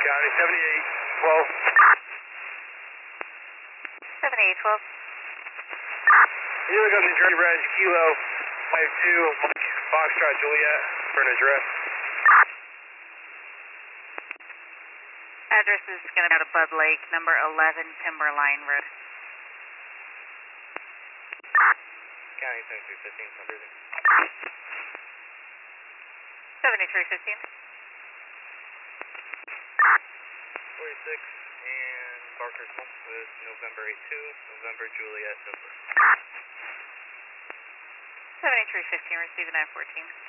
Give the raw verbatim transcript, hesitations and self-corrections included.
County, seventy-eight twelve. seventy-eight twelve. You look on the Journey Ranch, Kilo five two, Mike, Foxtrot Juliet, for an address. Address is going to go to Bud Lake, number eleven Timberline Road. County, seventy-three fifteen, San Bruce. seventy-three fifteen. forty-six and Barker's home with November eight two, November Juliet, November. seventy-three fifteen, receive nine fourteen.